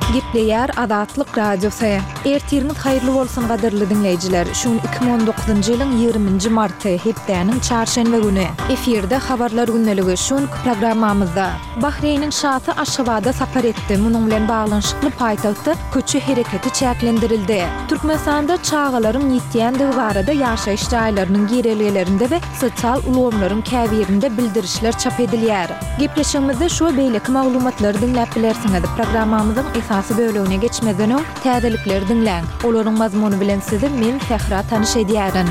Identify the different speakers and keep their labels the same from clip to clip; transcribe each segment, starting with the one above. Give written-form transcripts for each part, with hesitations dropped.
Speaker 1: Gepleýär Azatlyk Radiosu. Ertiriniz haýyrly bolsun gaderli dinleýijiler. Şun 2019-njy ýylyň 20-nji marty hepdeniň çarşembe güni efirde habarlar günneligi şun programmamyzda Bahreýniň şahy Aşgabatda sapar etdi. Munyň bilen baglanşykly paýtagtda köçü hereketi çäklendirildi. Türkmenistanda çağalaryň ýetýändigi barada ýaşaýyş jaýlarynyň girelerinde we sosial ulgamlaryň käbirinde bildirişler çap edilýär. Gepleşigimizde şu beýleki maglumatlary dinläp bilersiňiz. Programmamyzyň esasy bölügine geçmeden öň täzelikleri dinläň. Olaryň mazmuny bilen sizi men Fehra tanyş edýärin.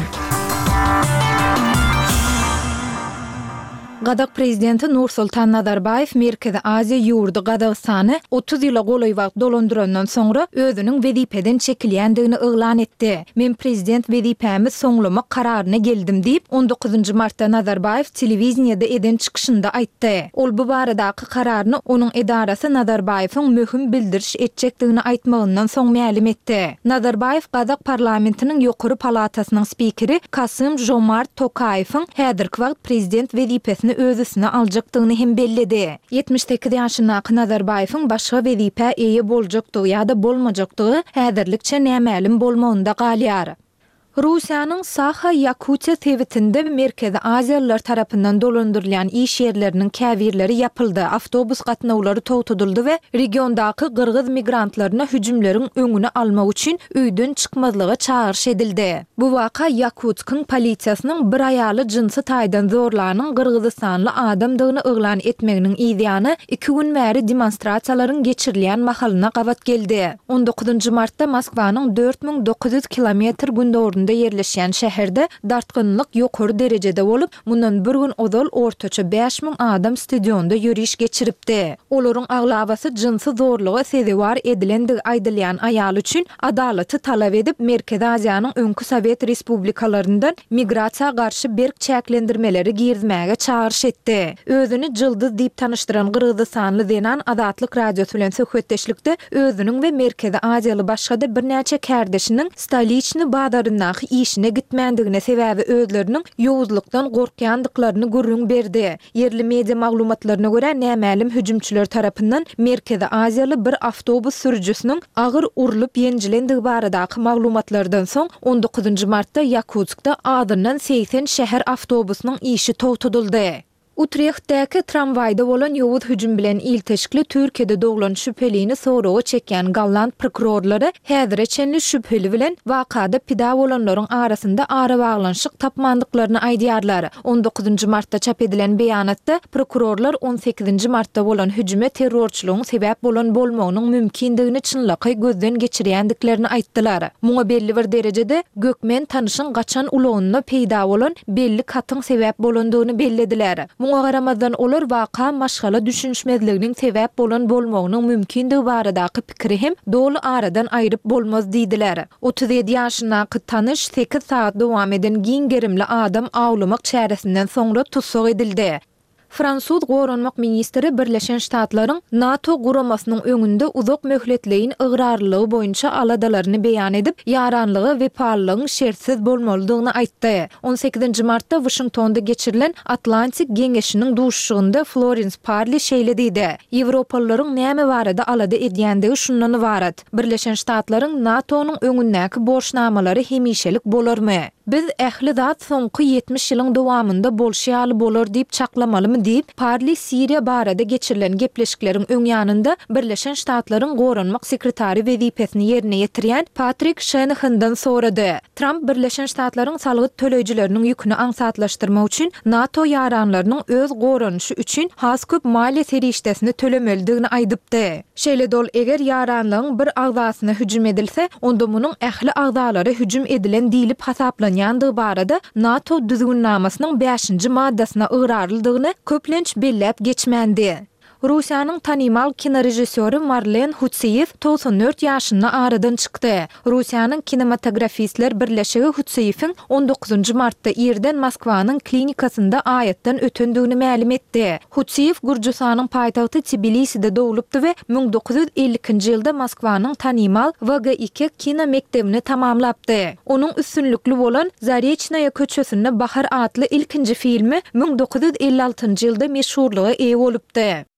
Speaker 1: Gadak prezidenti Nursultan Nazarbayev Merkezi Aziýa ýurdu Gadagystany 30 ýyla goly wagt dolandyrandan soňra özüniň wezipeden çekilýändigini eglan etdi. Men prezident wezipämi soňlamak kararyna geldim diýip 19 martda Nazarbayev telewiziýada eden çykyşynda aýtdy. Ol bu baradaky kararyny onuň edarasy Nazarbayewiň möhüm bildiriş etjekdigini aýtmagyndan soň ma'lum etdi. Nazarbayev Gadak parlamentiniň ýokary palatasynyň spikeri Kasym-Jomart Tokayewiň häzirki wagt prezident wezipesini özüsine aljakdygyny hem belledi. 78 ýaşyndaky Nazarbayewiň başga wezipe eýe boljakdygy ýa-da bolmajakdygy häzirlikçe nämälim bolmagynda galýar. Rusiýanyň Saha-Yakutiýa tewitinde Merkezi Aziýalılar tarapyndan dolandyrylýan iş ýerleriniň käbirleri ýapyldy. Awtobus gatnawlary togtudyldy we regiondaky Gyrgyz migrantlaryna hüjümleriň öňüni almak üçin öýden çykmazlyga çağırş edildi. Bu waka Yakutsk polisiýasynyň bir aýaly jinsy taýdan zorlanyň Gyrgyzstanly adamdygyny eglan etmeginiň ýa-da 2 gün bäri demonstrasiýalaryň geçirilýän mahalyna gawat geldi. 19 martda Moskwanyň 4900 kilometr gündorunda yerleşýän şäherde dartgynlyk ýokary derejede bolup, mundan bir gün ozal ortaça 5000 adam stadionda ýürüýüş geçiripdi. Olaryň aglabasy jinsy zorlugy sezewar edilendigi aýdylýan aýal üçin adalaty talap edip Merkezi Aziýanyň öňkü Sowet respublikalaryndan migrasiýa garşy berk çäklendirmeleri girizmäge çağırş etdi. Özüni jyldyz diýip tanyşdyran Gyrgyzstanly Zenan Azatlyk Radiosu bilen söhbetdeşlikde özüniň we Merkezi Aziýaly başga-da birnäçe kärdeşiniň Stoliçny badarynda işine gitmendigine sebäbi özleriniň ýowuzlukdan gorkýandyklaryny görüň berdi. Yerli media maglumatlaryna görä nämälim hüjümçüler tarapyndan Merkezi Aziýaly bir awtobus sürüjüsiniň agyr urulyp ýenjilendigi baradaky maglumatlardan soň 19 martda Yakutskda adından 80 şäher awtobusynyň işi togtudyldy. Utrechtdäki tramwaýda bolan ýowuz hüjüm bilen ilteşikli Türkiýede doglan şüphelini soragy çekýän Galland prokurorlary häzirçe şüpheli bilen wakada pida bolanlaryň arasynda ara baglanşyk tapmandyklaryny aýdýarlar. 19 martda çap edilen beýanatda prokurorlar 18 martda bolan hüjüme terrorçylygyň sebäp bolan bolmagynyň mümkindigini çynlaky gözden geçirýändiklerini aýtdylar. Muňa belli bir derejede gökmen tanyşyň gaçan ulanyna peýda bolan belli katyň sebäp bolandygyny bellediler. Muňa garamazdan olar waka maşgala düşünşmezliginiň sebäp bolan bolmagynyň mümkindigi baradaky pikiri hem dolu aradan aýryp bolmaz diýdiler. 37 ýaşyndaky tanyş 8 saat dowam eden giňgerimli adam awlamak çäresinden soňra tutsak edildi. Fransuz Goranmak ministri Birleşen Ştatlaryň NATO guramasynyň öňünde uzak möhletleýin ıgrarlygy boýunça aladalaryny beýan edip, ýaranlygy we paýlygyň şertsiz bolmalydygyny aýtdy. 18 martda Washingtonda geçirilen Atlantik Geňeşiniň duşuşygynda Florence Parly şeýle diýdi. Ýewropalaryň näme barada alada edýändigi şundan ibarat. Birleşen Ştatlaryň NATO'nyň öňündäki borçnamalary hemişelik bolarmy? Biz ähli zat soňky 70 ýylyň dowamynda bolşýaly bolar diýip çaklamalymy diýip Parly Siriýa barada geçirilen gepleşikleriň öň ýanynda Birleşen Ştatlaryň goranmak sekretary wezipesini ýerine ýetirýän Patrick Shanahan'dan sorady. Trump Birleşen Ştatlaryň salgy töleýijileriniň ýüküni aňsatlaşdyrmak üçin NATO ýaranlarynyň öz goranşy üçin has köp maliýe serişdesini tölemeldigini aýdypdy. Şeýle dol eger ýaranlygyň bir agzasyna hüjüm edilse, onda munyň ähli agzalary hüjüm edilen diýilip hasaplanýandygy barada NATO düzgünnamasynyň 5-nji maddasyna ıgrarlydygyny köplenç bellep geçmendi. Rusiýanyň tanymal kinorejissöri Marlen Hutseyev 94 ýaşynda aradan çykdy. Rusiýanyň kinematografistler birleşigi Hutseyewiň 19 martda ýerden Moskwanyň klinikasynda aýatdan ötendigini ma'lum etdi. Hutseyew Gürjistanyň paýtagty Tbiliside dowulupdy we 1952-nji ýylda Moskwanyň tanymal VG2 kino mektebini tamamlapdy. Onuň üstünlükli bolan Zarechnaýa köçesinde Bahar adly ilkinji filmi 1956-njy ýylda meşhurlyga eýe bolupdy.